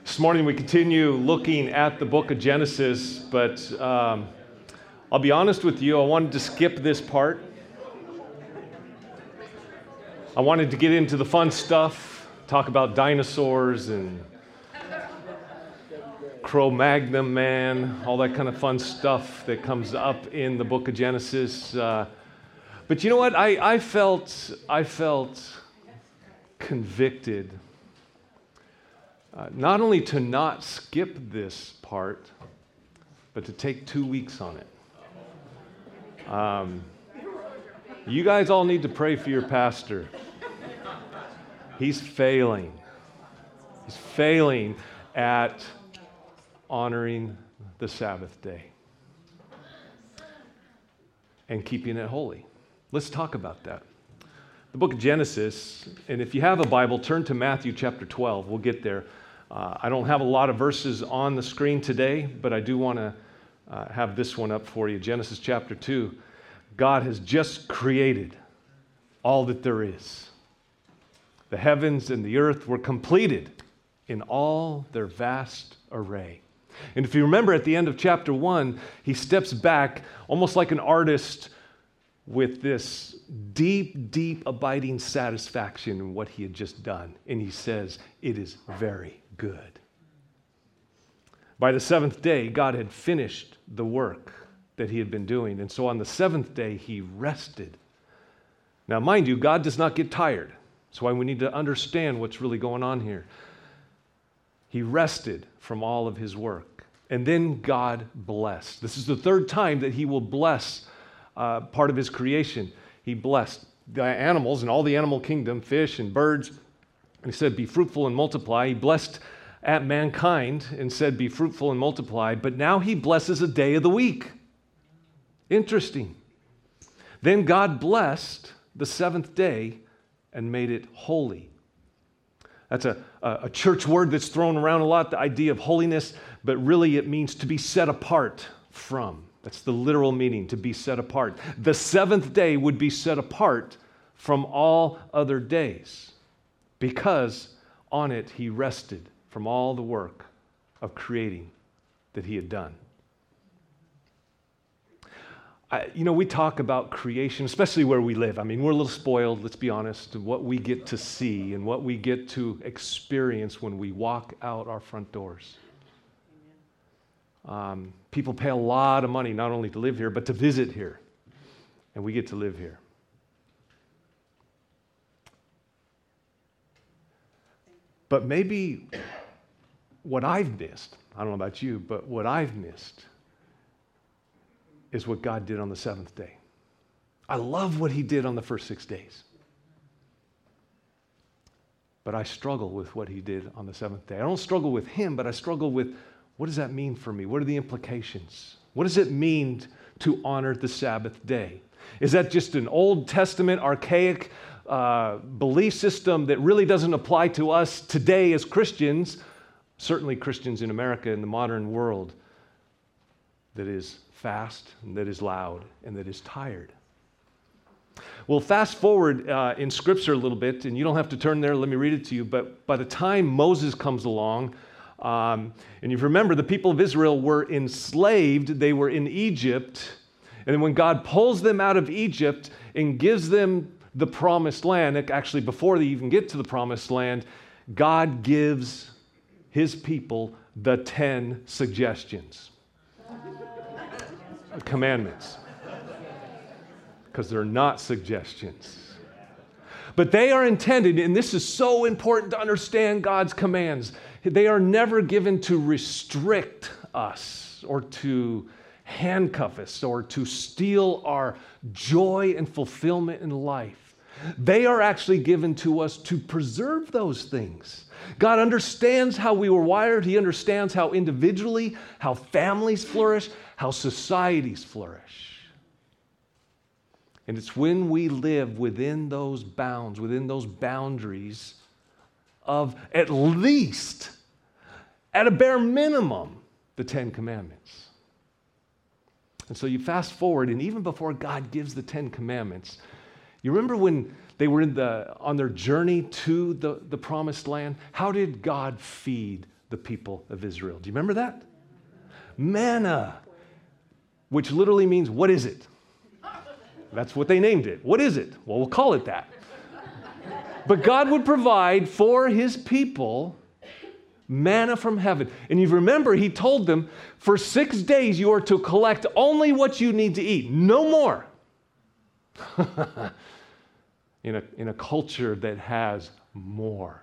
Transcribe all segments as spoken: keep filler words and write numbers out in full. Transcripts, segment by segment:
This morning we continue looking at the book of Genesis, but um, I'll be honest with you, I wanted to skip this part. I wanted to get into the fun stuff, talk about dinosaurs and Cro-Magnon man, all that kind of fun stuff that comes up in the book of Genesis. Uh, but you know what? I, I felt I felt convicted. Uh, not only to not skip this part, but to take two weeks on it. Um, you guys all need to pray for your pastor. He's failing. He's failing at honoring the Sabbath day and keeping it holy. Let's talk about that. The book of Genesis, and if you have a Bible, turn to Matthew chapter twelve. We'll get there. Uh, I don't have a lot of verses on the screen today, but I do want to uh, have this one up for you. Genesis chapter two. God has just created all that there is. The heavens and the earth were completed in all their vast array. And if you remember at the end of chapter one, he steps back almost like an artist with this deep, deep, abiding satisfaction in what he had just done. And he says, it is very good. By the seventh day, God had finished the work that he had been doing. And so on the seventh day, he rested. Now, mind you, God does not get tired. That's why we need to understand what's really going on here. He rested from all of his work. And then God blessed. This is the third time that he will bless Uh, part of his creation. He blessed the animals and all the animal kingdom, fish and birds. And he said, be fruitful and multiply. He blessed at mankind and said, be fruitful and multiply. But now he blesses a day of the week. Interesting. Then God blessed the seventh day and made it holy. That's a, a, a church word that's thrown around a lot, the idea of holiness, but really it means to be set apart from. That's the literal meaning, to be set apart. The seventh day would be set apart from all other days because on it he rested from all the work of creating that he had done. I, you know, we talk about creation, especially where we live. I mean, we're a little spoiled, let's be honest, what we get to see and what we get to experience when we walk out our front doors. Um, people pay a lot of money not only to live here, but to visit here. And we get to live here. But maybe what I've missed, I don't know about you, but what I've missed is what God did on the seventh day. I love what he did on the first six days. But I struggle with what he did on the seventh day. I don't struggle with him, but I struggle with what does that mean for me? What are the implications? What does it mean to honor the Sabbath day? Is that just an Old Testament, archaic uh, belief system that really doesn't apply to us today as Christians, certainly Christians in America in the modern world, that is fast and that is loud and that is tired? Well, fast forward uh, in Scripture a little bit, and you don't have to turn there, let me read it to you, but by the time Moses comes along, Um, and you remember the people of Israel were enslaved. They were in Egypt. And then when God pulls them out of Egypt and gives them the promised land, actually before they even get to the promised land, God gives his people the ten suggestions. Commandments. Because they're not suggestions. But they are intended, and this is so important to understand God's commands. They are never given to restrict us or to handcuff us or to steal our joy and fulfillment in life. They are actually given to us to preserve those things. God understands how we were wired. He understands how individually, how families flourish, how societies flourish. And it's when we live within those bounds, within those boundaries of at least, at a bare minimum, the Ten Commandments. And so you fast forward, and even before God gives the Ten Commandments, you remember when they were in the, on their journey to the, the promised land? How did God feed the people of Israel. Do you remember that? Manna, which literally means, what is it? That's what they named it. What is it? Well, we'll call it that. But God would provide for his people manna from heaven. And you remember, he told them, for six days you are to collect only what you need to eat, no more. in, a, in a culture that has more.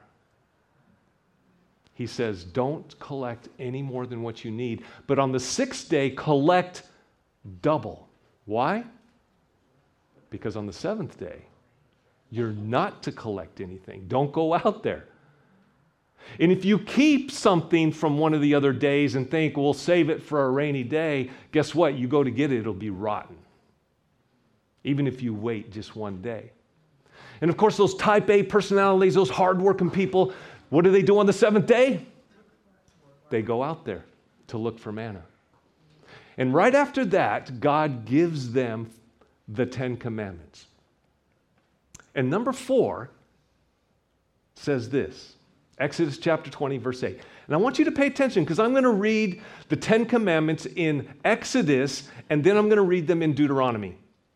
He says, don't collect any more than what you need, but on the sixth day, collect double. Why? Because on the seventh day, you're not to collect anything. Don't go out there. And if you keep something from one of the other days and think, we'll save it for a rainy day, guess what? You go to get it, it'll be rotten. Even if you wait just one day. And of course, those type A personalities, those hardworking people, what do they do on the seventh day? They go out there to look for manna. And right after that, God gives them the Ten Commandments. And number four says this, Exodus chapter twenty, verse eight. And I want you to pay attention because I'm going to read the Ten Commandments in Exodus, and then I'm going to read them in Deuteronomy.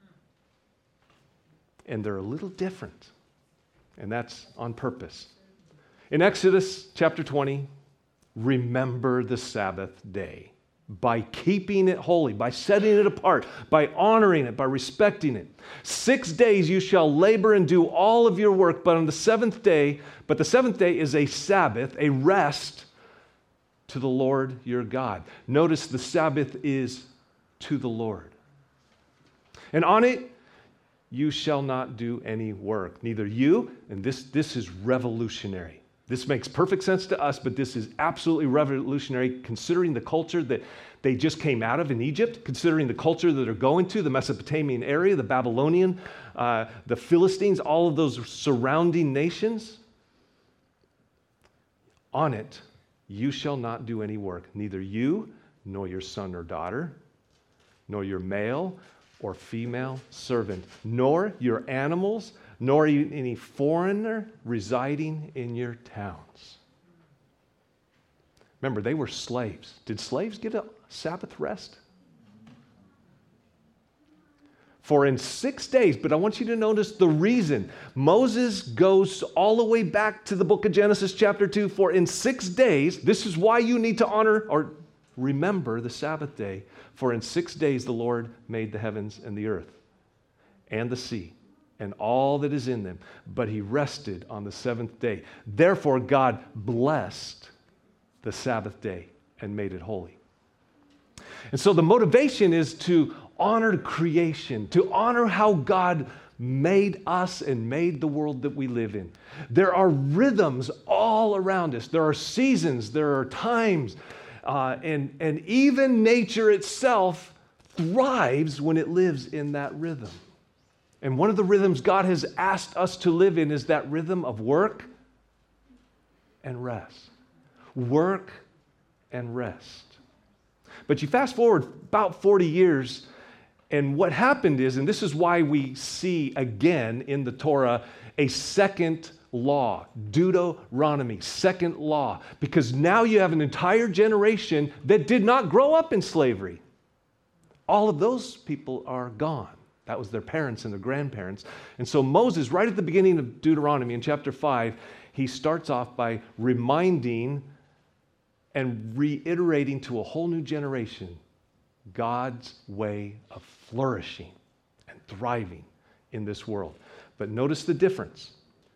And they're a little different, and that's on purpose. In Exodus chapter twenty, remember the Sabbath day by keeping it holy, by setting it apart, by honoring it, by respecting it. Six days you shall labor and do all of your work, but on the seventh day, but the seventh day is a Sabbath, a rest to the Lord your God. Notice the Sabbath is to the Lord. And on it, you shall not do any work, neither you, and this, this is revolutionary. This makes perfect sense to us, but this is absolutely revolutionary considering the culture that they just came out of in Egypt, considering the culture that they're going to, the Mesopotamian area, the Babylonian, uh, the Philistines, all of those surrounding nations. On it, you shall not do any work, neither you, nor your son or daughter, nor your male or female servant, nor your animals, nor any foreigner residing in your towns. Remember, they were slaves. Did slaves get a Sabbath rest? For in six days, but I want you to notice the reason. Moses goes all the way back to the book of Genesis chapter two. For in six days, this is why you need to honor or remember the Sabbath day. For in six days the Lord made the heavens and the earth and the sea and all that is in them. But he rested on the seventh day. Therefore God blessed the Sabbath day and made it holy. And so the motivation is to honor creation, to honor how God made us and made the world that we live in. There are rhythms all around us. There are seasons, there are times, uh, and, and even nature itself thrives when it lives in that rhythm. And one of the rhythms God has asked us to live in is that rhythm of work and rest. Work and rest. But you fast forward about forty years, and what happened is, and this is why we see again in the Torah a second law, Deuteronomy, second law, because now you have an entire generation that did not grow up in slavery. All of those people are gone. That was their parents and their grandparents. And so Moses, right at the beginning of Deuteronomy in chapter five, he starts off by reminding and reiterating to a whole new generation God's way of flourishing and thriving in this world. But notice the difference.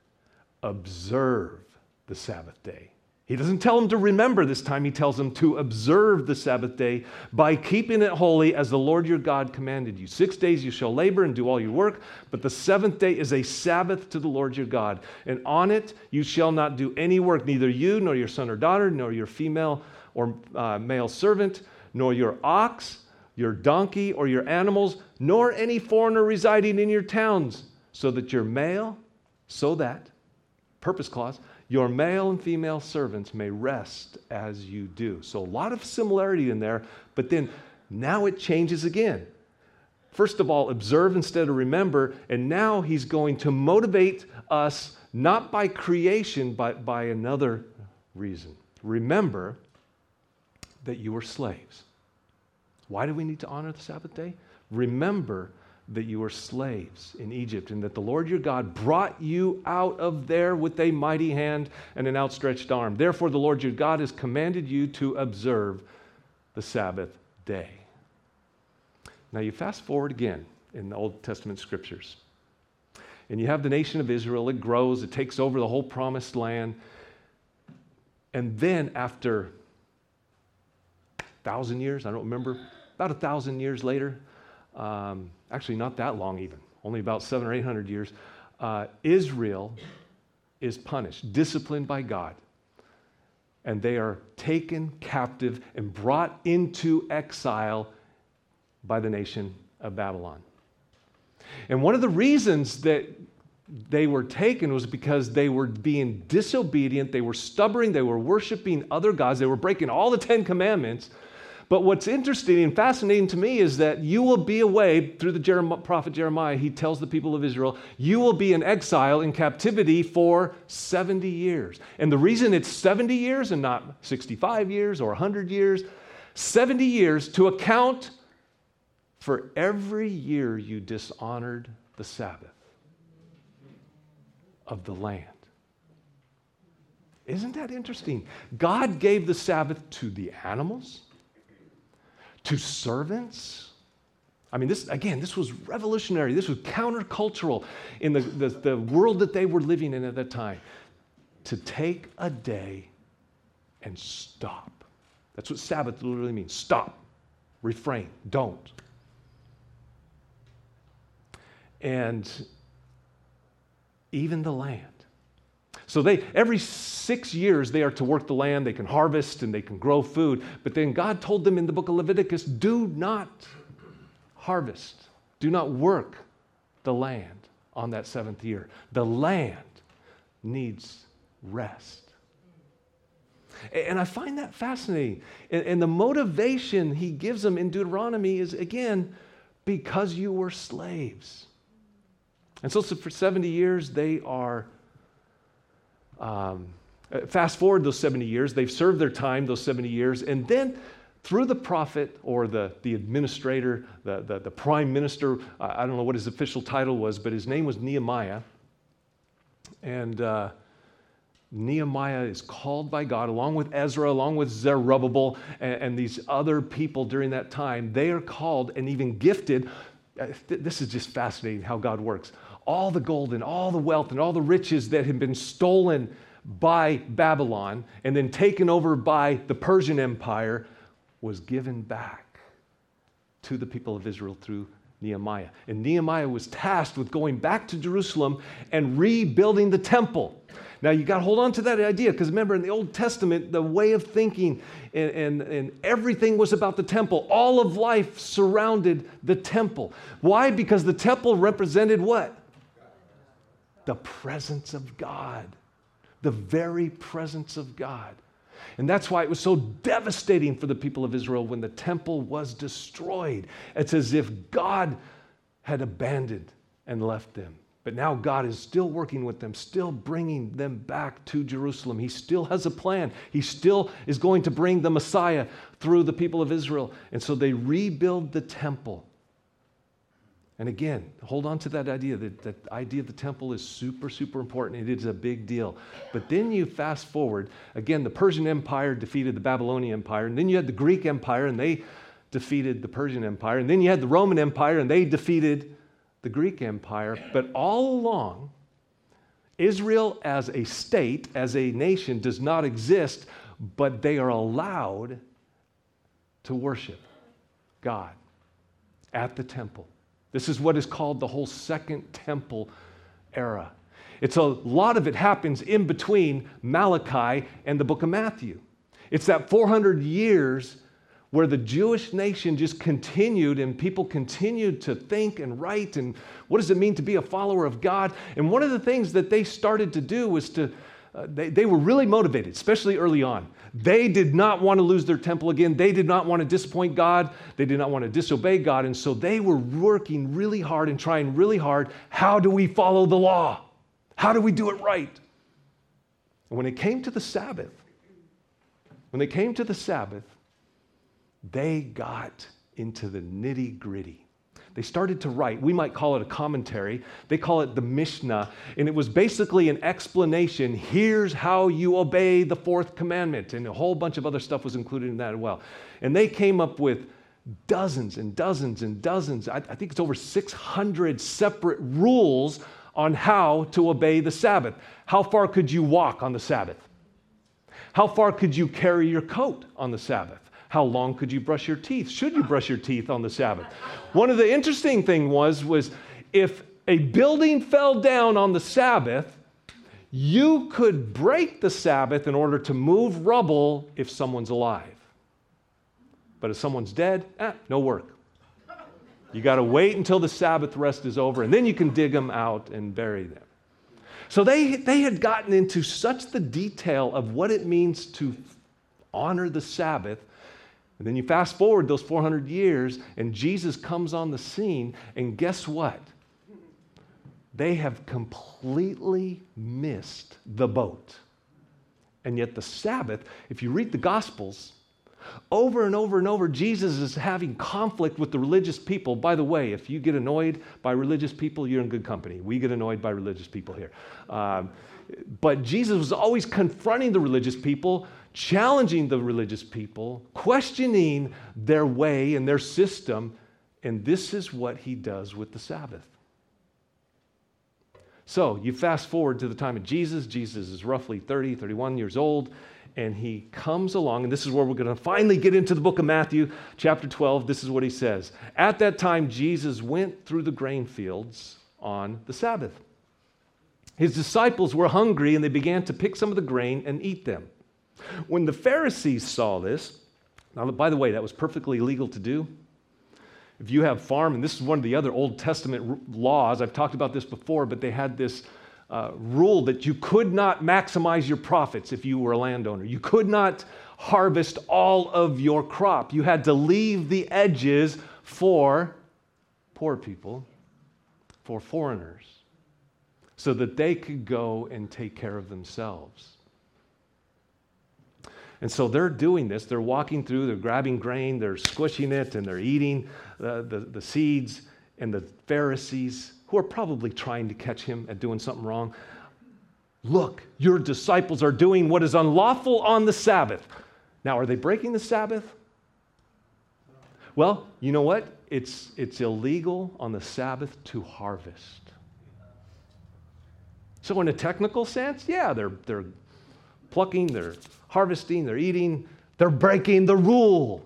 Observe the Sabbath day. He doesn't tell them to remember this time. He tells them to observe the Sabbath day by keeping it holy as the Lord your God commanded you. Six days you shall labor and do all your work, but the seventh day is a Sabbath to the Lord your God. And on it you shall not do any work, neither you, nor your son or daughter, nor your female or uh, male servant, nor your ox, your donkey, or your animals, nor any foreigner residing in your towns, so that your male, so that, purpose clause, your male and female servants may rest as you do. So a lot of similarity in there, but then now it changes again. First of all, observe instead of remember, and now he's going to motivate us not by creation, but by another reason. remember that you were slaves. Why do we need to honor the Sabbath day? Remember that you were slaves in Egypt and that the Lord your God brought you out of there with a mighty hand and an outstretched arm. Therefore, the Lord your God has commanded you to observe the Sabbath day. Now you fast forward again in the Old Testament scriptures. And you have the nation of Israel. It grows. It takes over the whole promised land. And then after a thousand years, I don't remember, about a thousand years later, um, actually not that long even, only about seven or eight hundred years, uh, Israel is punished, disciplined by God. And they are taken captive and brought into exile by the nation of Babylon. And one of the reasons that they were taken was because they were being disobedient, they were stubborn, they were worshiping other gods, they were breaking all the Ten Commandments. But what's interesting and fascinating to me is that you will be away, through the Jeremiah, prophet Jeremiah, he tells the people of Israel, you will be in exile, in captivity for seventy years. And the reason it's seventy years and not sixty-five years or one hundred years, seventy years to account for every year you dishonored the Sabbath of the land. Isn't that interesting? God gave the Sabbath to the animals, to servants. I mean, this, again, this was revolutionary. This was countercultural in the, the, the world that they were living in at that time. To take a day and stop. That's what Sabbath literally means. Stop. Refrain. Don't. And even the land. So they, every six years, they are to work the land. They can harvest and they can grow food. But then God told them in the book of Leviticus, do not harvest. Do not work the land on that seventh year. The land needs rest. And I find that fascinating. And the motivation he gives them in Deuteronomy is, again, because you were slaves. And so for seventy years, they are, um, fast forward those seventy years, they've served their time, those seventy years, and then through the prophet or the, the administrator, the, the, the prime minister, I don't know what his official title was, but his name was Nehemiah. And uh, Nehemiah is called by God, along with Ezra, along with Zerubbabel, and, and these other people during that time. They are called and even gifted. This is just fascinating how God works. All the gold and all the wealth and all the riches that had been stolen by Babylon and then taken over by the Persian Empire was given back to the people of Israel through Nehemiah. And Nehemiah was tasked with going back to Jerusalem and rebuilding the temple. Now, you got to hold on to that idea, because remember, in the Old Testament, the way of thinking and, and, and everything was about the temple. All of life surrounded the temple. Why? Because the temple represented what? The presence of God. The very presence of God. And that's why it was so devastating for the people of Israel when the temple was destroyed. It's as if God had abandoned and left them. But now God is still working with them, still bringing them back to Jerusalem. He still has a plan. He still is going to bring the Messiah through the people of Israel. And so they rebuild the temple. And again, hold on to that idea. That, that idea of the temple is super, super important. It is a big deal. But then you fast forward. Again, the Persian Empire defeated the Babylonian Empire. And then you had the Greek Empire, and they defeated the Persian Empire. And then you had the Roman Empire, and they defeated the Greek Empire. But all along, Israel as a state, as a nation, does not exist, but they are allowed to worship God at the temple. This is what is called the whole Second Temple era. It's a lot of it happens in between Malachi and the book of Matthew. It's that four hundred years where the Jewish nation just continued and people continued to think and write and what does it mean to be a follower of God? And one of the things that they started to do was to, uh, they, they were really motivated, especially early on. They did not want to lose their temple again. They did not want to disappoint God. They did not want to disobey God. And so they were working really hard and trying really hard. How do we follow the law? How do we do it right? And when it came to the Sabbath, when they came to the Sabbath, they got into the nitty-gritty. They started to write. We might call it a commentary. They call it the Mishnah. And it was basically an explanation. Here's how you obey the fourth commandment. And a whole bunch of other stuff was included in that as well. And they came up with dozens and dozens and dozens. I, I think it's over six hundred separate rules on how to obey the Sabbath. How far could you walk on the Sabbath? How far could you carry your coat on the Sabbath? How long could you brush your teeth? Should you brush your teeth on the Sabbath? One of the interesting things was, was if a building fell down on the Sabbath, you could break the Sabbath in order to move rubble if someone's alive. But if someone's dead, eh, no work. You got to wait until the Sabbath rest is over, and then you can dig them out and bury them. So they, they had gotten into such the detail of what it means to honor the Sabbath. And then you fast forward those four hundred years, and Jesus comes on the scene, and guess what? They have completely missed the boat. And yet the Sabbath, if you read the Gospels, over and over and over, Jesus is having conflict with the religious people. By the way, if you get annoyed by religious people, you're in good company. We get annoyed by religious people here. Um, but Jesus was always confronting the religious people, challenging the religious people, questioning their way and their system. And this is what he does with the Sabbath. So you fast forward to the time of Jesus. Jesus is roughly thirty, thirty-one years old. And he comes along, and this is where we're going to finally get into the book of Matthew, chapter twelve. This is what he says. At that time, Jesus went through the grain fields on the Sabbath. His disciples were hungry, and they began to pick some of the grain and eat them. When the Pharisees saw this, now, by the way, that was perfectly legal to do. If you have farm, and this is one of the other Old Testament laws, I've talked about this before, but they had this Uh, rule that you could not maximize your profits if you were a landowner. You could not harvest all of your crop. You had to leave the edges for poor people, for foreigners, so that they could go and take care of themselves. And so they're doing this. They're walking through, they're grabbing grain, they're squishing it, and they're eating uh, the, the seeds. And the Pharisees, who are probably trying to catch him at doing something wrong, look, your disciples are doing what is unlawful on the Sabbath. Now, are they breaking the Sabbath? Well, you know what? It's, it's illegal on the Sabbath to harvest. So in a technical sense, yeah, they're, they're plucking, they're harvesting, they're eating, they're breaking the rule.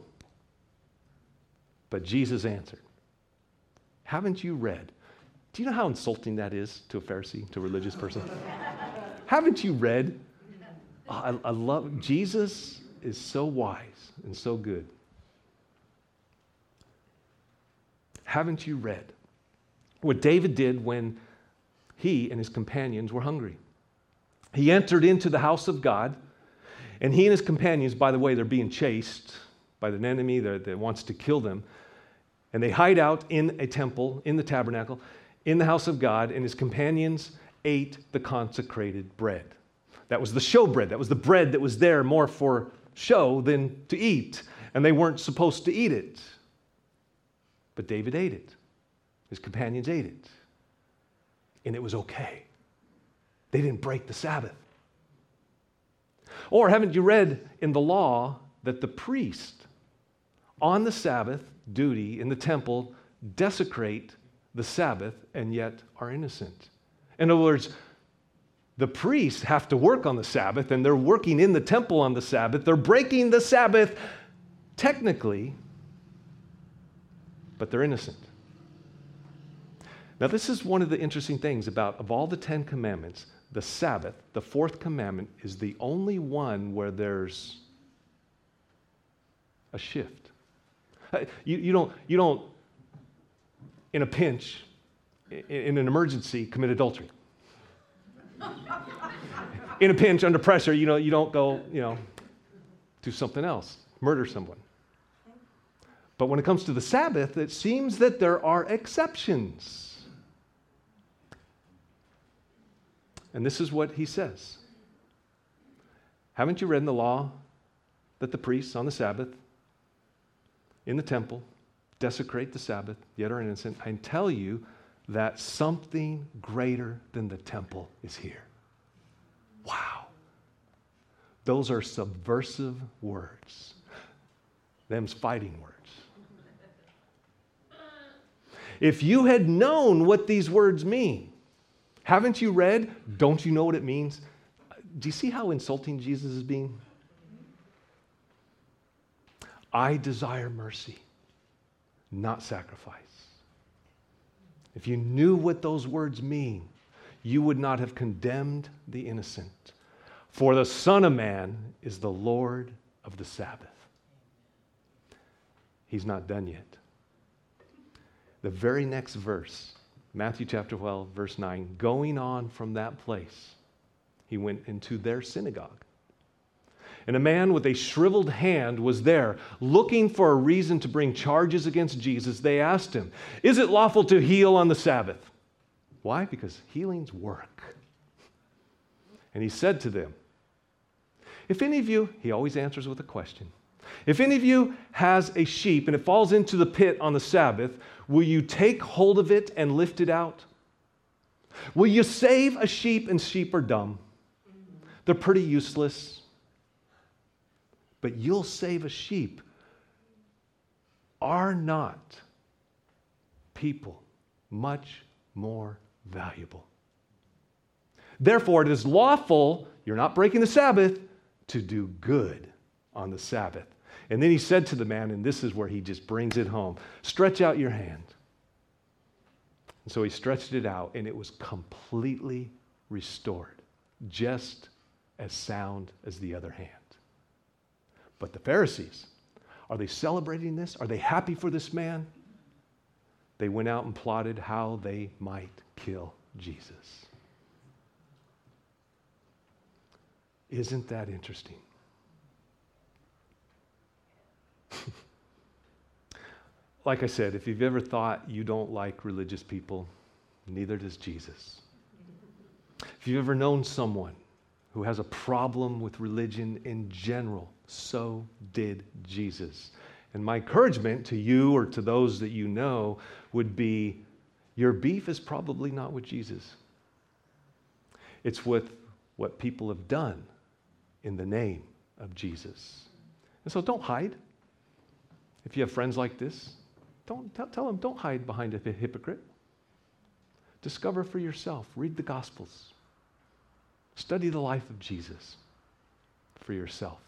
But Jesus answered, haven't you read? Do you know how insulting that is to a Pharisee, to a religious person? Haven't you read? Oh, I, I love, Jesus is so wise and so good. Haven't you read what David did when he and his companions were hungry? He entered into the house of God, and he and his companions, by the way, they're being chased by an enemy that, that wants to kill them. And they hide out in a temple, in the tabernacle, in the house of God, and his companions ate the consecrated bread. That was the show bread. That was the bread that was there more for show than to eat. And they weren't supposed to eat it. But David ate it. His companions ate it. And it was okay. They didn't break the Sabbath. Or haven't you read in the law that the priest on the Sabbath duty in the temple desecrate the Sabbath and yet are innocent? In other words, the priests have to work on the Sabbath, and they're working in the temple on the Sabbath. They're breaking the Sabbath technically, but they're innocent. Now, this is one of the interesting things about, of all the Ten Commandments, the Sabbath, the fourth commandment, is the only one where there's a shift. You, you don't, you don't, in a pinch, in, in an emergency, commit adultery. In a pinch, under pressure, you know, you don't go, you know, do something else, murder someone. But when it comes to the Sabbath, it seems that there are exceptions. And this is what he says. Haven't you read in the law that the priests on the Sabbath in the temple desecrate the Sabbath, yet are innocent. I tell you that something greater than the temple is here. Wow. Those are subversive words. Them's fighting words. If you had known what these words mean, haven't you read? Don't you know what it means? Do you see how insulting Jesus is being? I desire mercy, not sacrifice. If you knew what those words mean, you would not have condemned the innocent. For the Son of Man is the Lord of the Sabbath. He's not done yet. The very next verse, Matthew chapter twelve, verse nine, going on from that place, he went into their synagogue. And a man with a shriveled hand was there, looking for a reason to bring charges against Jesus. They asked him, is it lawful to heal on the Sabbath? Why? Because healings work. And he said to them, if any of you, he always answers with a question, if any of you has a sheep and it falls into the pit on the Sabbath, will you take hold of it and lift it out? Will you save a sheep? And sheep are dumb. They're pretty useless. But you'll save a sheep. Are not people much more valuable? Therefore, it is lawful, you're not breaking the Sabbath, to do good on the Sabbath. And then he said to the man, and this is where he just brings it home, stretch out your hand. And so he stretched it out, and it was completely restored, just as sound as the other hand. But the Pharisees, are they celebrating this? Are they happy for this man? They went out and plotted how they might kill Jesus. Isn't that interesting? Like I said, if you've ever thought you don't like religious people, neither does Jesus. If you've ever known someone who has a problem with religion in general, so did Jesus. And my encouragement to you or to those that you know would be, your beef is probably not with Jesus. It's with what people have done in the name of Jesus. And so don't hide. If you have friends like this, don't tell, tell them, don't hide behind a hypocrite. Discover for yourself. Read the Gospels. Study the life of Jesus for yourself.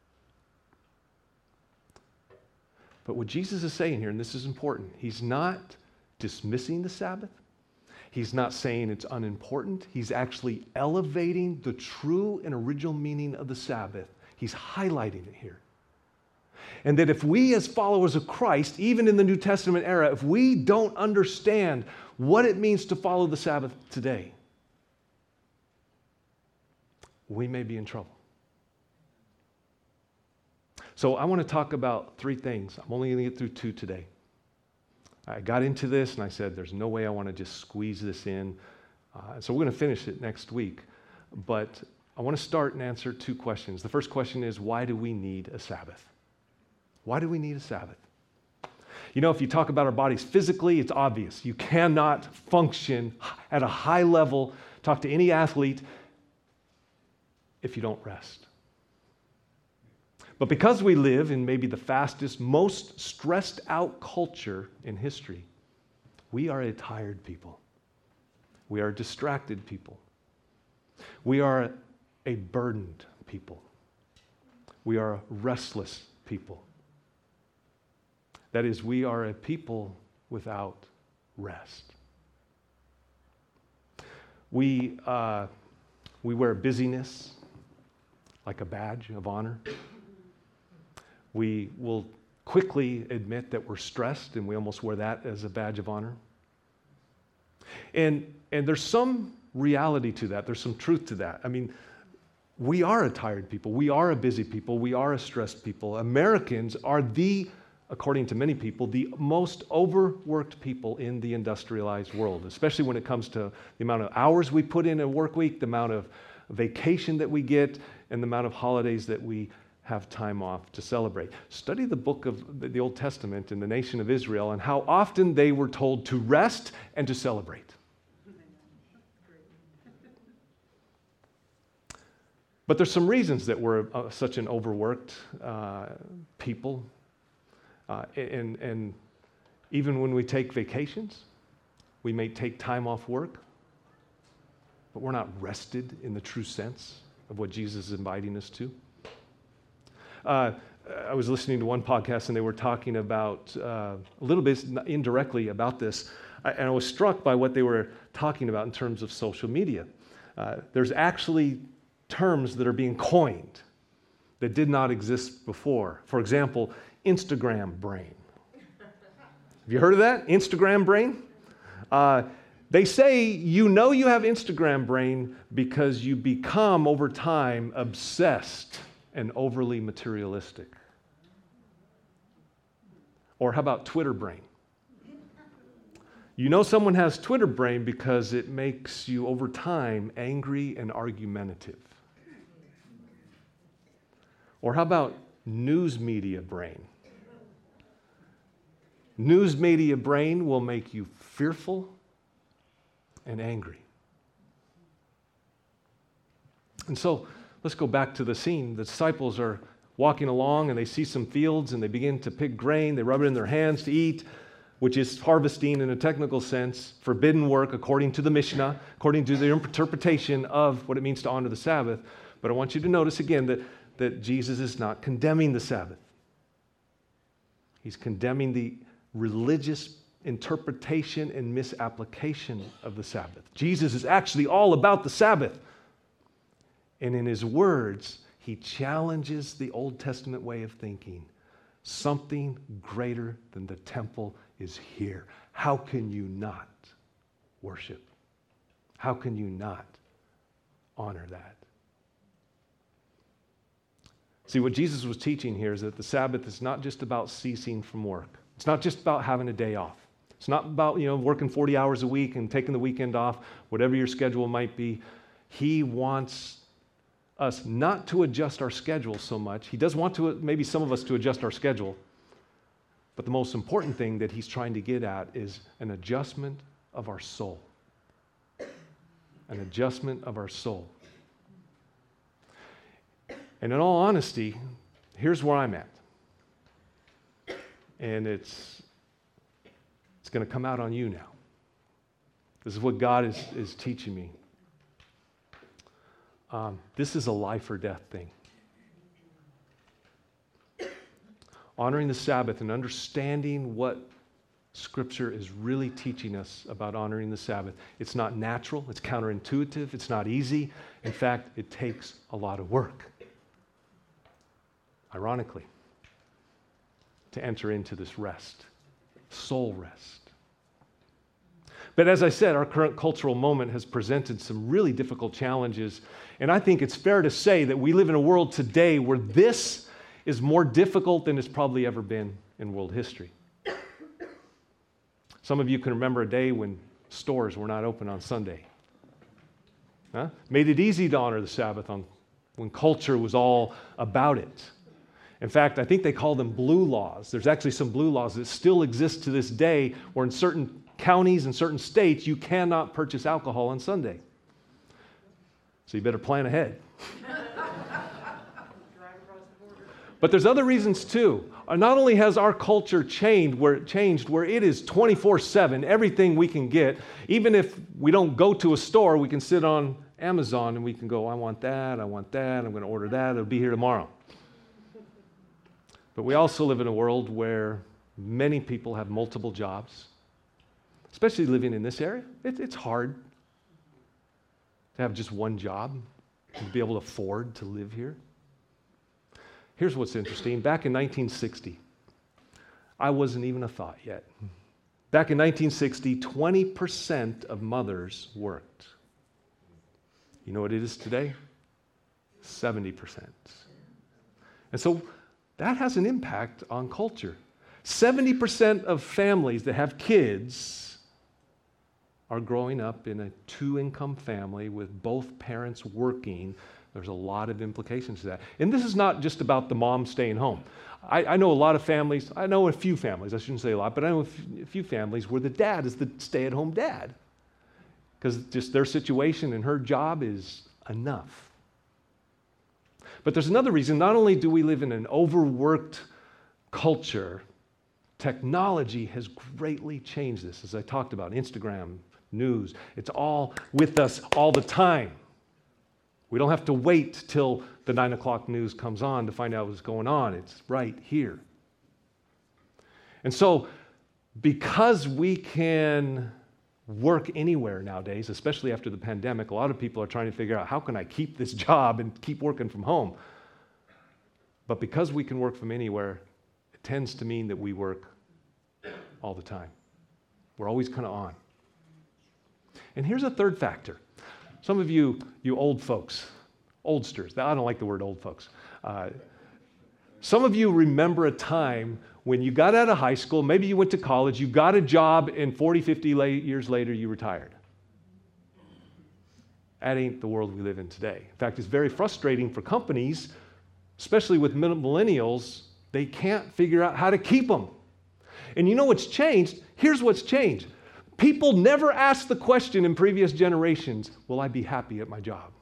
But what Jesus is saying here, and this is important, he's not dismissing the Sabbath. He's not saying it's unimportant. He's actually elevating the true and original meaning of the Sabbath. He's highlighting it here. And that if we as followers of Christ, even in the New Testament era, if we don't understand what it means to follow the Sabbath today, we may be in trouble. So I want to talk about three things. I'm only going to get through two today. I got into this and I said, there's no way I want to just squeeze this in. Uh, so we're going to finish it next week. But I want to start and answer two questions. The first question is, why do we need a Sabbath? Why do we need a Sabbath? You know, if you talk about our bodies physically, it's obvious. You cannot function at a high level, talk to any athlete, if you don't rest. But because we live in maybe the fastest, most stressed out culture in history, we are a tired people. We are distracted people. We are a burdened people. We are a restless people. That is, we are a people without rest. We, uh, we wear busyness like a badge of honor. We will quickly admit that we're stressed, and we almost wear that as a badge of honor. And, and there's some reality to that. There's some truth to that. I mean, we are a tired people. We are a busy people. We are a stressed people. Americans are the, according to many people, the most overworked people in the industrialized world, especially when it comes to the amount of hours we put in a work week, the amount of vacation that we get, and the amount of holidays that we have time off to celebrate. Study the book of the Old Testament in the nation of Israel and how often they were told to rest and to celebrate. But there's some reasons that we're uh, such an overworked uh, people. Uh, and, and even when we take vacations, we may take time off work, but we're not rested in the true sense of what Jesus is inviting us to. Uh, I was listening to one podcast and they were talking about uh, a little bit indirectly about this, I, and I was struck by what they were talking about in terms of social media. Uh, there's actually terms that are being coined that did not exist before. For example, Instagram brain. Have you heard of that? Instagram brain? Uh, they say you know you have Instagram brain because you become, over time, obsessed and overly materialistic. Or how about Twitter brain? You know someone has Twitter brain because it makes you, over time, angry and argumentative. Or how about news media brain? News media brain will make you fearful and angry. And so, let's go back to the scene. The disciples are walking along and they see some fields and they begin to pick grain. They rub it in their hands to eat, which is harvesting in a technical sense, forbidden work according to the Mishnah, according to the interpretation of what it means to honor the Sabbath. But I want you to notice again that that Jesus is not condemning the Sabbath. He's condemning the religious interpretation and misapplication of the Sabbath. Jesus is actually all about the Sabbath. And in his words, he challenges the Old Testament way of thinking. Something greater than the temple is here. How can you not worship? How can you not honor that? See, what Jesus was teaching here is that the Sabbath is not just about ceasing from work. It's not just about having a day off. It's not about, you know, working forty hours a week and taking the weekend off, whatever your schedule might be. He wants us not to adjust our schedule so much. He does want to, maybe some of us, to adjust our schedule. But the most important thing that he's trying to get at is an adjustment of our soul. An adjustment of our soul. And in all honesty, here's where I'm at. And it's, it's going to come out on you now. This is what God is, is teaching me. Um, this is a life or death thing. Honoring the Sabbath and understanding what Scripture is really teaching us about honoring the Sabbath. It's not natural. It's counterintuitive. It's not easy. In fact, it takes a lot of work. Ironically, to enter into this rest, soul rest. But as I said, our current cultural moment has presented some really difficult challenges, and I think it's fair to say that we live in a world today where this is more difficult than it's probably ever been in world history. Some of you can remember a day when stores were not open on Sunday. Huh? Made it easy to honor the Sabbath on, when culture was all about it. In fact, I think they call them blue laws. There's actually some blue laws that still exist to this day where in certain counties and certain states you cannot purchase alcohol on Sunday. So you better plan ahead. But there's other reasons too. Not only has our culture changed where it changed where it is twenty-four seven, everything we can get, even if we don't go to a store, we can sit on Amazon and we can go, I want that, I want that, I'm going to order that, it'll be here tomorrow. But we also live in a world where many people have multiple jobs, especially living in this area. It, it's hard to have just one job and to be able to afford to live here. Here's what's interesting. Back in nineteen sixty, I wasn't even a thought yet. Back in nineteen sixty, twenty percent of mothers worked. You know what it is today? seventy percent. And so that has an impact on culture. seventy percent of families that have kids are growing up in a two-income family with both parents working There's a lot of implications to that. And this is not just about the mom staying home. I, I know a lot of families, I know a few families, I shouldn't say a lot, but I know a few, a few families where the dad is the stay-at-home dad because just their situation and her job is enough. But there's another reason. Not only do we live in an overworked culture, technology has greatly changed this. As I talked about, Instagram, news, it's all with us all the time. We don't have to wait till the nine o'clock news comes on to find out what's going on. It's right here. And so, because we can work anywhere nowadays, especially after the pandemic, a lot of people are trying to figure out, how can I keep this job and keep working from home? But because we can work from anywhere, it tends to mean that we work all the time. We're always kind of on. And here's a third factor. Some of you, you old folks, oldsters, I don't like the word old folks. Uh, some of you remember a time when you got out of high school, maybe you went to college, you got a job, and forty, fifty years later, you retired. That ain't the world we live in today. In fact, it's very frustrating for companies, especially with millennials. They can't figure out how to keep them. And you know what's changed? Here's what's changed. People never asked the question in previous generations, will I be happy at my job?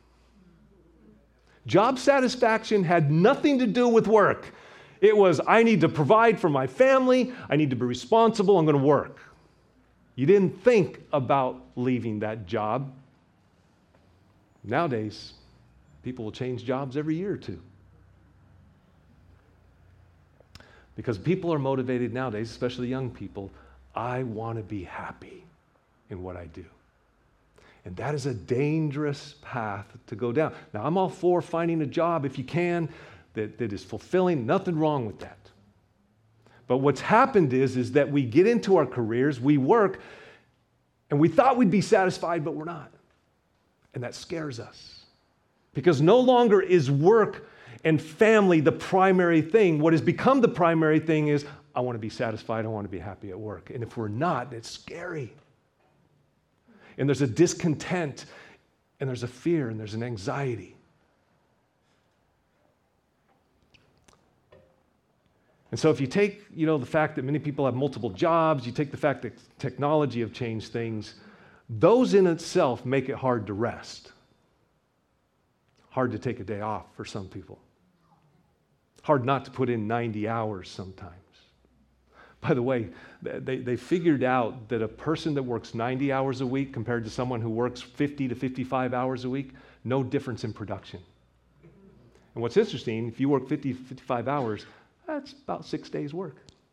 Job satisfaction had nothing to do with work. It was, I need to provide for my family, I need to be responsible, I'm going to work. You didn't think about leaving that job. Nowadays, people will change jobs every year or two. Because people are motivated nowadays, especially young people, I want to be happy in what I do. And that is a dangerous path to go down. Now, I'm all for finding a job, if you can, that, that is fulfilling. Nothing wrong with that. But what's happened is, is that we get into our careers, we work, and we thought we'd be satisfied, but we're not. And that scares us. Because no longer is work and family the primary thing. What has become the primary thing is, I want to be satisfied, I want to be happy at work. And if we're not, it's scary. And there's a discontent, and there's a fear, and there's an anxiety. And so if you take, you know, the fact that many people have multiple jobs, you take the fact that technology have changed things, those in itself make it hard to rest. Hard to take a day off for some people. Hard not to put in ninety hours sometimes. By the way, they, they figured out that a person that works ninety hours a week compared to someone who works fifty to fifty-five hours a week, no difference in production. And what's interesting, if you work fifty, fifty-five hours, that's about six days' work.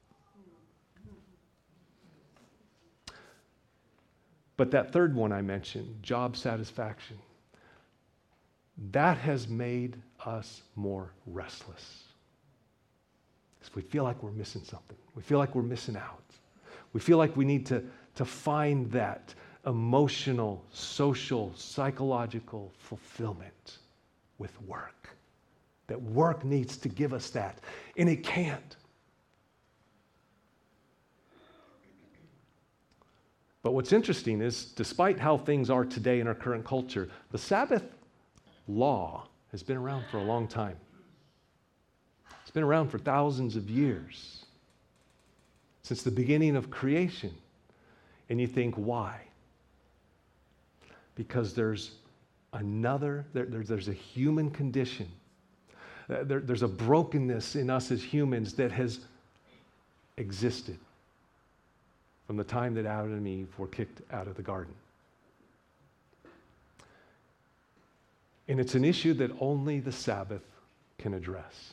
But that third one I mentioned, job satisfaction, that has made us more restless. We feel like we're missing something. We feel like we're missing out. We feel like we need to, to find that emotional, social, psychological fulfillment with work. That work needs to give us that, and it can't. But what's interesting is, despite how things are today in our current culture, the Sabbath law has been around for a long time. It's been around for thousands of years, since the beginning of creation. And you think, why? Because there's another, there, there, there's a human condition. Uh, there, there's a brokenness in us as humans that has existed from the time that Adam and Eve were kicked out of the garden. And it's an issue that only the Sabbath can address.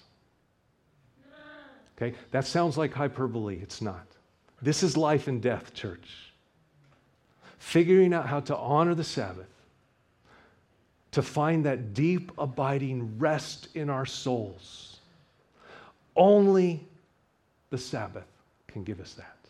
Okay? That sounds like hyperbole. It's not. This is life and death, church. Figuring out how to honor the Sabbath, to find that deep, abiding rest in our souls. Only the Sabbath can give us that.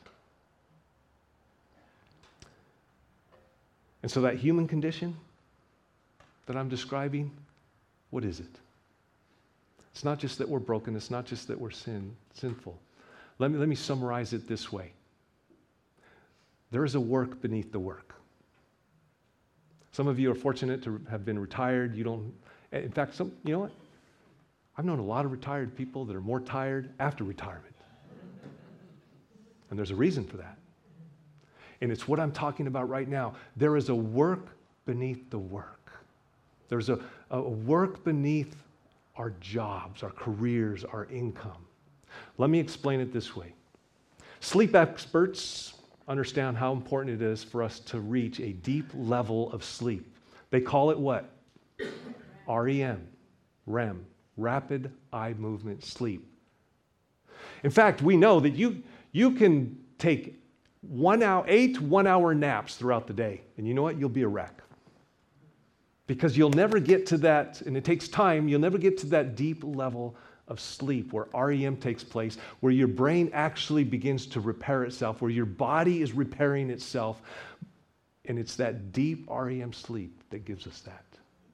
And so that human condition that I'm describing, what is it? It's not just that we're broken. It's not just that we're sin, sinful. Let me, let me summarize it this way. There is a work beneath the work. Some of you are fortunate to have been retired. You don't In fact, some, you know what? I've known a lot of retired people that are more tired after retirement. And there's a reason for that. And it's what I'm talking about right now. There is a work beneath the work. There's a, a work beneath our jobs, our careers, our income. Let me explain it this way. Sleep experts understand how important it is for us to reach a deep level of sleep. They call it what? R E M, R E M, rapid eye movement sleep. In fact, we know that you, you can take one hour, eight one-hour naps throughout the day, and you know what? You'll be a wreck. Because you'll never get to that, and it takes time, you'll never get to that deep level of sleep where R E M takes place, where your brain actually begins to repair itself, where your body is repairing itself, and it's that deep R E M sleep that gives us that.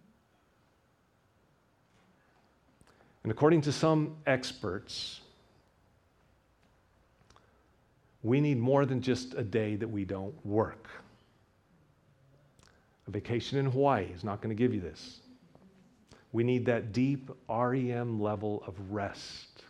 And according to some experts, we need more than just a day that we don't work. A vacation in Hawaii is not going to give you this. We need that deep R E M level of rest,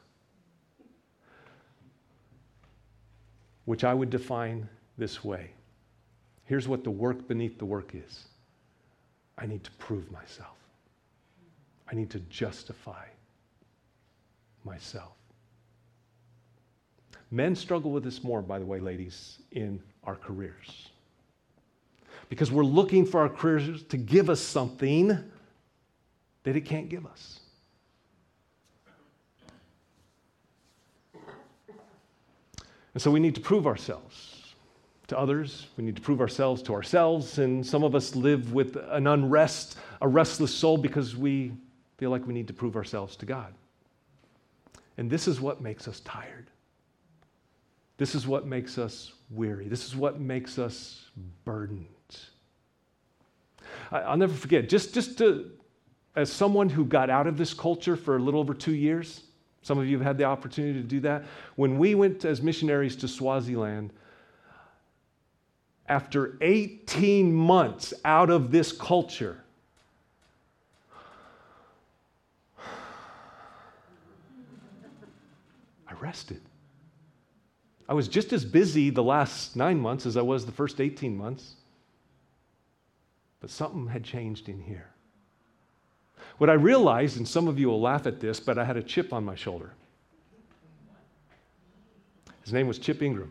which I would define this way. Here's what the work beneath the work is. I need to prove myself. I need to justify myself. Men struggle with this more, by the way, ladies, in our careers. Because we're looking for our careers to give us something that it can't give us. And so we need to prove ourselves to others. We need to prove ourselves to ourselves. And some of us live with an unrest, a restless soul because we feel like we need to prove ourselves to God. And this is what makes us tired. This is what makes us weary. This is what makes us burdened. I, I'll never forget, just, just to, as someone who got out of this culture for a little over two years, some of you have had the opportunity to do that. When we went as missionaries to Swaziland, after eighteen months out of this culture, I rested. I was just as busy the last nine months as I was the first eighteen months. But something had changed in here. What I realized, and some of you will laugh at this, but I had a chip on my shoulder. His name was Chip Ingram.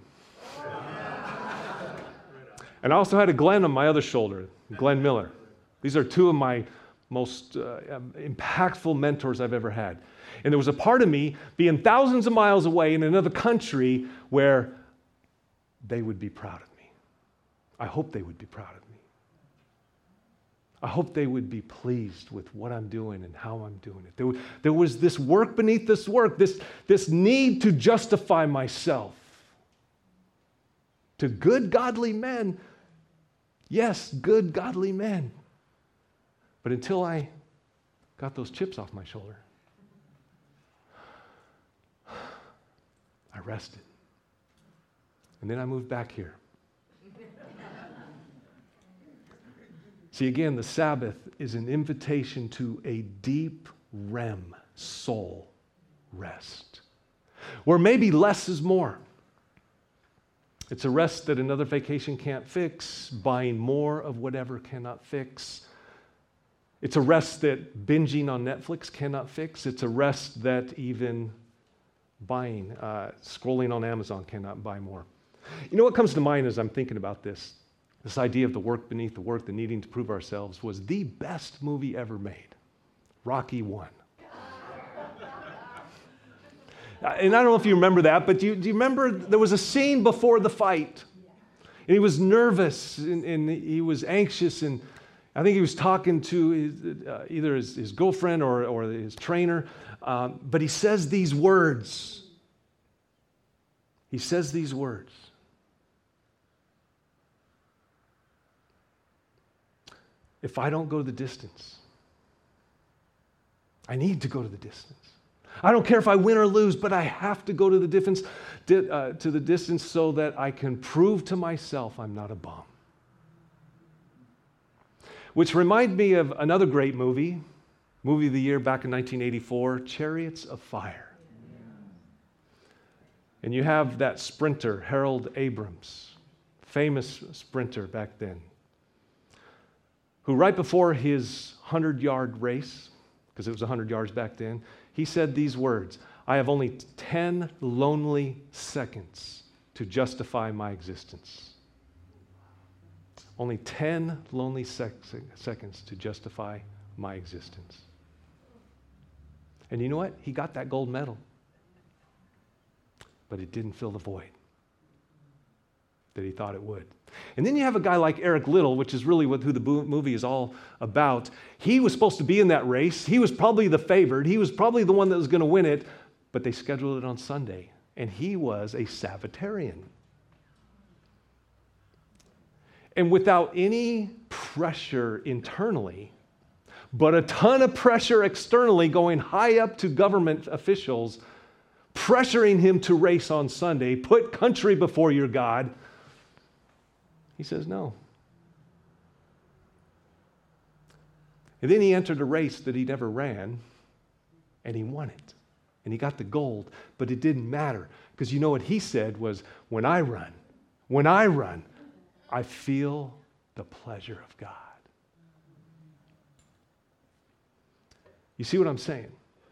And I also had a Glenn on my other shoulder, Glenn Miller. These are two of my most uh, impactful mentors I've ever had. And there was a part of me being thousands of miles away in another country where they would be proud of me. I hope they would be proud of me. I hope they would be pleased with what I'm doing and how I'm doing it. There, there was this work beneath this work, this, this need to justify myself. To good, godly men, yes, good, godly men. But until I got those chips off my shoulder, I rested. And then I moved back here. See, again, the Sabbath is an invitation to a deep R E M, soul rest, where maybe less is more. It's a rest that another vacation can't fix, buying more of whatever cannot fix. It's a rest that binging on Netflix cannot fix. It's a rest that even buying, uh, scrolling on Amazon cannot buy more. You know what comes to mind as I'm thinking about this? This idea of the work beneath the work, the needing to prove ourselves, was the best movie ever made, Rocky One. And I don't know if you remember that, but do you, do you remember there was a scene before the fight? And he was nervous, and, and he was anxious, and I think he was talking to his, uh, either his, his girlfriend or, or his trainer, um, but he says these words. He says these words. If I don't go the distance, I need to go to the distance. I don't care if I win or lose, but I have to go to the distance, uh, to the distance so that I can prove to myself I'm not a bum. Which reminds me of another great movie, Movie of the year back in nineteen eighty-four, Chariots of Fire. And you have that sprinter, Harold Abrams, famous sprinter back then, who right before his hundred-yard race, because it was one hundred yards back then, he said these words, "I have only ten lonely seconds to justify my existence." Only ten lonely sec- seconds to justify my existence. And you know what? He got that gold medal. But it didn't fill the void that he thought it would. And then you have a guy like Eric Liddell, which is really what, who the movie is all about. He was supposed to be in that race. He was probably the favored. He was probably the one that was going to win it, but they scheduled it on Sunday. And he was a Sabbatarian. And without any pressure internally, but a ton of pressure externally going high up to government officials, pressuring him to race on Sunday, put country before your God, he says no. And then he entered a race that he never ran, and he won it. And he got the gold, but it didn't matter, because you know what he said was, when I run, when I run, I feel the pleasure of God. You see what I'm saying?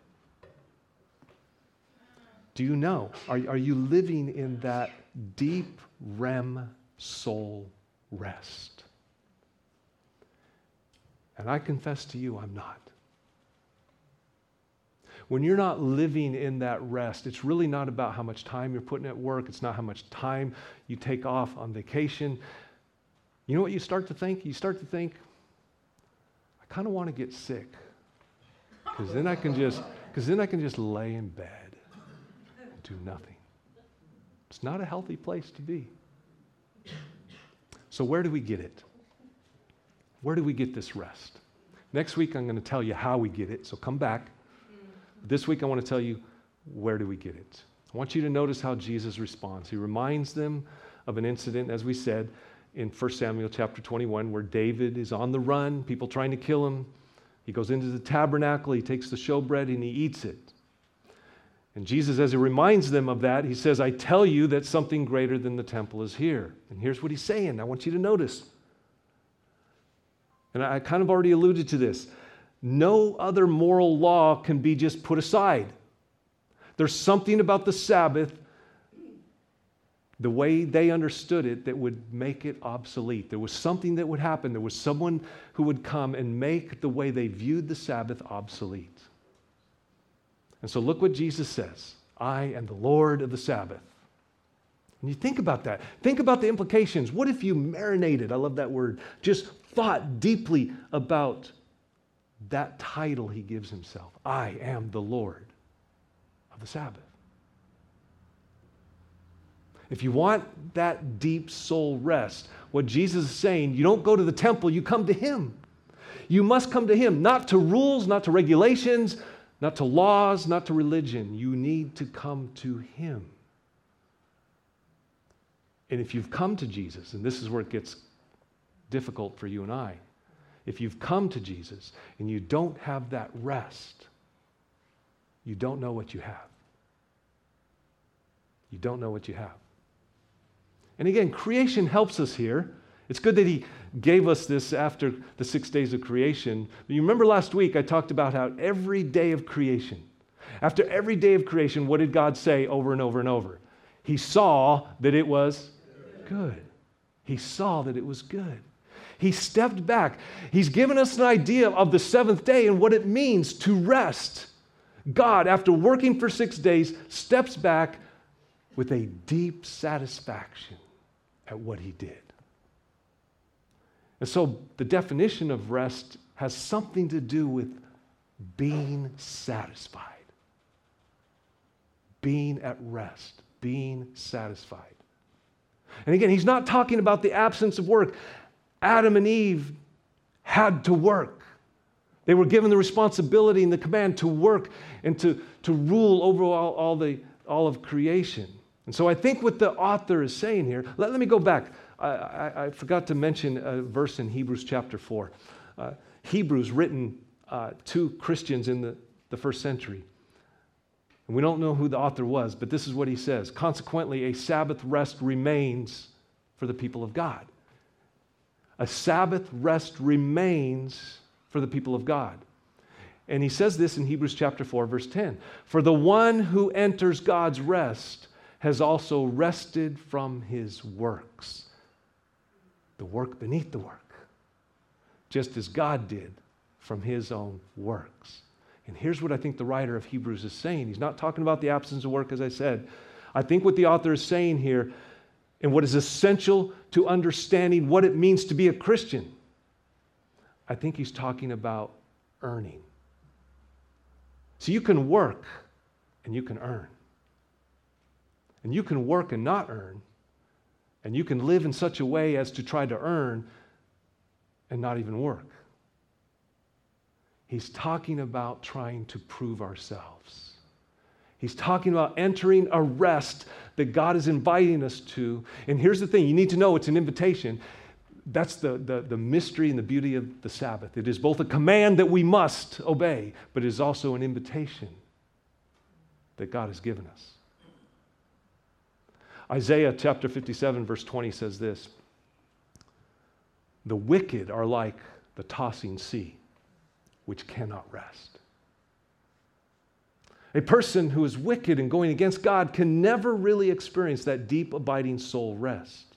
Do you know? Are, are you living in that deep R E M soul rest? And I confess to you, I'm not. When you're not living in that rest, it's really not about how much time you're putting at work. It's not how much time you take off on vacation. You know what you start to think? You start to think, I kind of want to get sick. Because then I can just, because then I can just lay in bed and do nothing. It's not a healthy place to be. So where do we get it? Where do we get this rest? Next week I'm going to tell you how we get it, so come back. This week I want to tell you, where do we get it? I want you to notice how Jesus responds. He reminds them of an incident, as we said, in First Samuel chapter twenty-one, where David is on the run, people trying to kill him. He goes into the tabernacle, he takes the showbread, and he eats it. And Jesus, as he reminds them of that, he says, I tell you that something greater than the temple is here. And here's what he's saying. I want you to notice. And I kind of already alluded to this. No other moral law can be just put aside. There's something about the Sabbath, the way they understood it, that would make it obsolete. There was something that would happen. There was someone who would come and make the way they viewed the Sabbath obsolete. And so look what Jesus says. I am the Lord of the Sabbath. And you think about that. Think about the implications. What if you marinated, I love that word, just thought deeply about that title he gives himself. I am the Lord of the Sabbath. If you want that deep soul rest, what Jesus is saying, you don't go to the temple, you come to him. You must come to him, not to rules, not to regulations, not to laws, not to religion. You need to come to him. And if you've come to Jesus, and this is where it gets difficult for you and I, if you've come to Jesus and you don't have that rest, you don't know what you have. You don't know what you have. And again, creation helps us here. It's good that he gave us this after the six days of creation. You remember last week I talked about how every day of creation, after every day of creation, what did God say over and over and over? He saw that it was good. He saw that it was good. He stepped back. He's given us an idea of the seventh day and what it means to rest. God, after working for six days, steps back with a deep satisfaction at what he did. And so the definition of rest has something to do with being satisfied. Being at rest. Being satisfied. And again, he's not talking about the absence of work. Adam and Eve had to work. They were given the responsibility and the command to work and to, to rule over all, all, the, all of creation. And so I think what the author is saying here, let, let me go back. I, I, I forgot to mention a verse in Hebrews chapter four. Uh, Hebrews, written uh, to Christians in the, the first century. And we don't know who the author was, but this is what he says. Consequently, a Sabbath rest remains for the people of God. A Sabbath rest remains for the people of God. And he says this in Hebrews chapter four, verse ten. For the one who enters God's rest has also rested from his works. The work beneath the work. Just as God did from his own works. And here's what I think the writer of Hebrews is saying. He's not talking about the absence of work, as I said. I think what the author is saying here, and what is essential to understanding what it means to be a Christian, I think he's talking about earning. So you can work and you can earn. And you can work and not earn. And you can live in such a way as to try to earn and not even work. He's talking about trying to prove ourselves. He's talking about entering a rest that God is inviting us to. And here's the thing, you need to know it's an invitation. That's the, the, the mystery and the beauty of the Sabbath. It is both a command that we must obey, but it is also an invitation that God has given us. Isaiah chapter fifty-seven, verse twenty says this, the wicked are like the tossing sea, which cannot rest. A person who is wicked and going against God can never really experience that deep, abiding soul rest.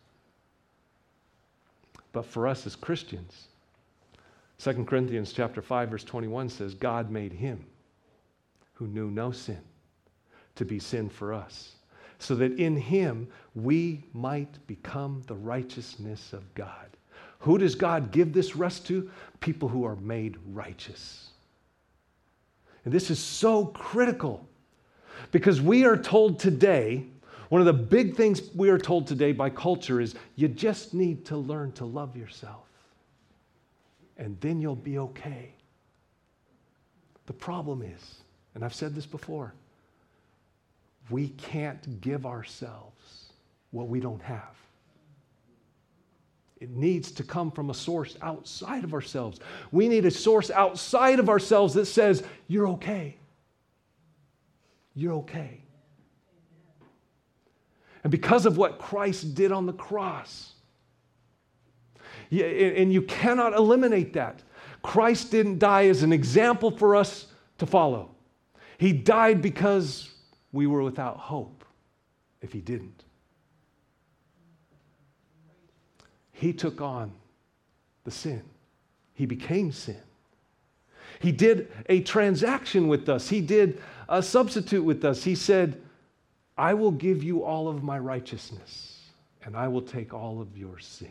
But for us as Christians, Second Corinthians chapter five, verse twenty-one says, God made him who knew no sin to be sin for us, so that in him we might become the righteousness of God. Who does God give this rest to? People who are made righteous. And this is so critical because we are told today, one of the big things we are told today by culture is you just need to learn to love yourself and then you'll be okay. The problem is, and I've said this before, we can't give ourselves what we don't have. It needs to come from a source outside of ourselves. We need a source outside of ourselves that says, you're okay. You're okay. And because of what Christ did on the cross, and you cannot eliminate that. Christ didn't die as an example for us to follow. He died because we were without hope if he didn't. He took on the sin. He became sin. He did a transaction with us. He did a substitute with us. He said, I will give you all of my righteousness, and I will take all of your sin.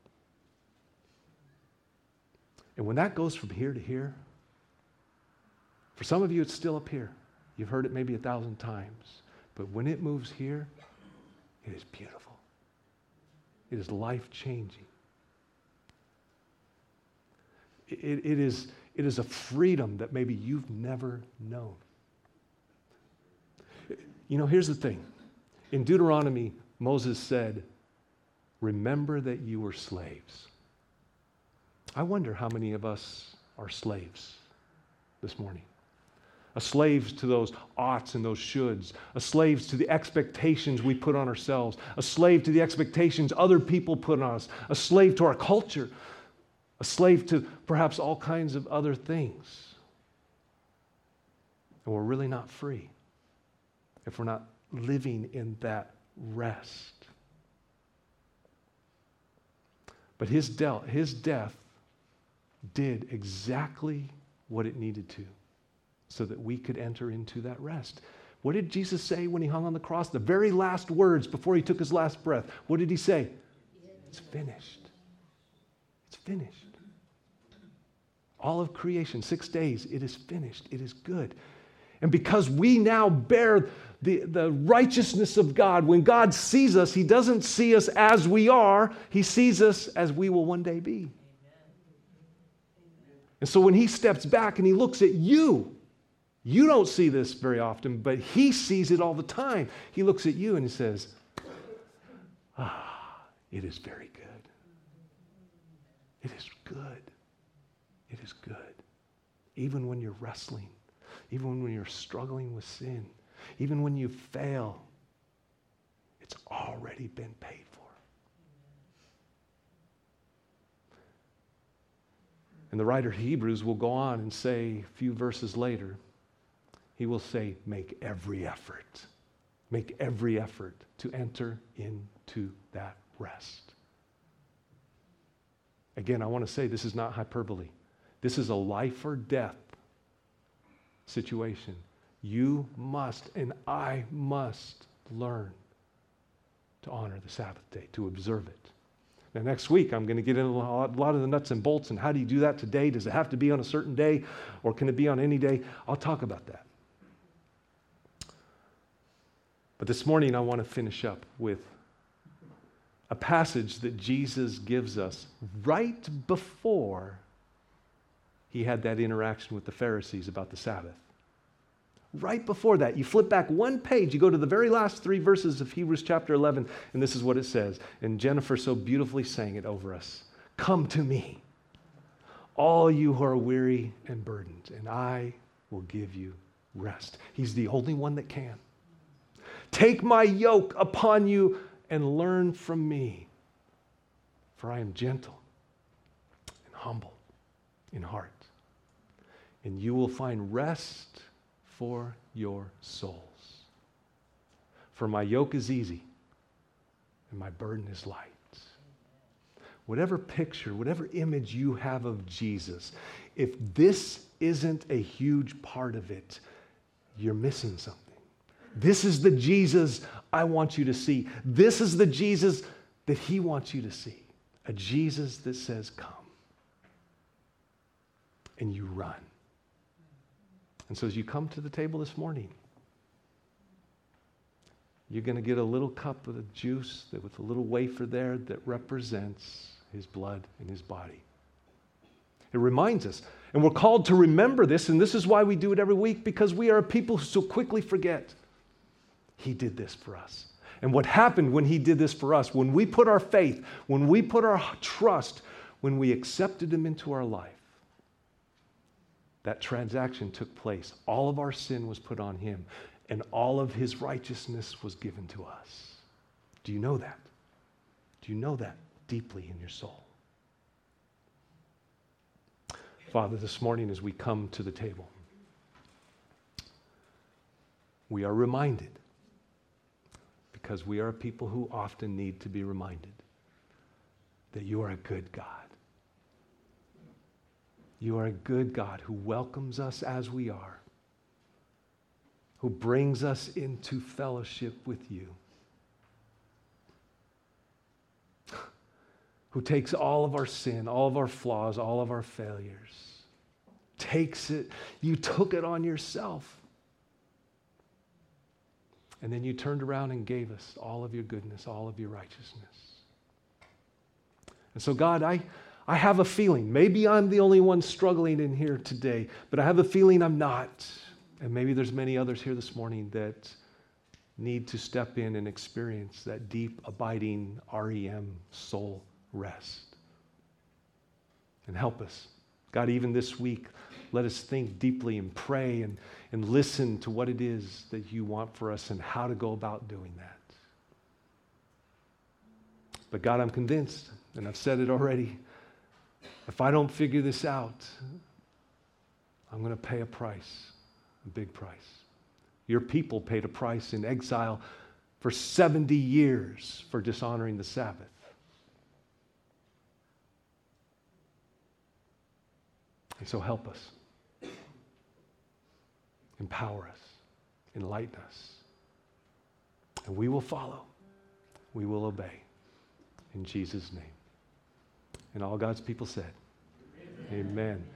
And when that goes from here to here, for some of you it's still up here. You've heard it maybe a thousand times. But when it moves here, it is beautiful. It is life-changing. It, it, is, it is a freedom that maybe you've never known. You know, here's the thing. In Deuteronomy, Moses said, remember that you were slaves. I wonder how many of us are slaves this morning. A slave to those oughts and those shoulds. A slave to the expectations we put on ourselves. A slave to the expectations other people put on us. A slave to our culture. A slave to perhaps all kinds of other things. And we're really not free if we're not living in that rest. But his, de- his death did exactly what it needed to, so that we could enter into that rest. What did Jesus say when he hung on the cross? The very last words before he took his last breath. What did he say? It's finished. It's finished. All of creation, six days, it is finished. It is good. And because we now bear the, the righteousness of God, when God sees us, he doesn't see us as we are. He sees us as we will one day be. And so when he steps back and he looks at you, you don't see this very often, but he sees it all the time. He looks at you and he says, ah, it is very good. It is good. It is good. even when you're wrestling, even when you're struggling with sin, even when you fail, it's already been paid for. And the writer of Hebrews will go on and say a few verses later, he will say, make every effort, make every effort to enter into that rest. Again, I want to say this is not hyperbole. This is a life or death situation. You must and I must learn to honor the Sabbath day, to observe it. Now, next week, I'm going to get into a lot of the nuts and bolts and how do you do that today? Does it have to be on a certain day or can it be on any day? I'll talk about that. But this morning, I want to finish up with a passage that Jesus gives us right before he had that interaction with the Pharisees about the Sabbath. Right before that, you flip back one page, you go to the very last three verses of Hebrews chapter eleven, and this is what it says. And Jennifer so beautifully sang it over us. Come to me, all you who are weary and burdened, and I will give you rest. He's the only one that can. Take my yoke upon you and learn from me, for I am gentle and humble in heart, and you will find rest for your souls. For my yoke is easy and my burden is light. Whatever picture, whatever image you have of Jesus, if this isn't a huge part of it, you're missing something. This is the Jesus I want you to see. This is the Jesus that he wants you to see. A Jesus that says, come. And you run. And so as you come to the table this morning, you're going to get a little cup of the juice that with a little wafer there that represents his blood and his body. It reminds us, and we're called to remember this, and this is why we do it every week, because we are a people who so quickly forget. He did this for us. And what happened when he did this for us, when we put our faith, when we put our trust, when we accepted him into our life, that transaction took place. All of our sin was put on him, and all of his righteousness was given to us. Do you know that? Do you know that deeply in your soul? Father, this morning as we come to the table, we are reminded, because we are a people who often need to be reminded, that you are a good God. You are a good God who welcomes us as we are, who brings us into fellowship with you, who takes all of our sin, all of our flaws, all of our failures, takes it, you took it on yourself, and then you turned around and gave us all of your goodness, all of your righteousness. And so God, I I have a feeling, maybe I'm the only one struggling in here today, but I have a feeling I'm not. And maybe there's many others here this morning that need to step in and experience that deep, abiding R E M soul rest. And help us. God, even this week, let us think deeply and pray and, and listen to what it is that you want for us and how to go about doing that. But God, I'm convinced, and I've said it already, if I don't figure this out, I'm going to pay a price, a big price. Your people paid a price in exile for seventy years for dishonoring the Sabbath. And so help us. Empower us. Enlighten us. And we will follow. We will obey. In Jesus' name. And all God's people said, amen. Amen.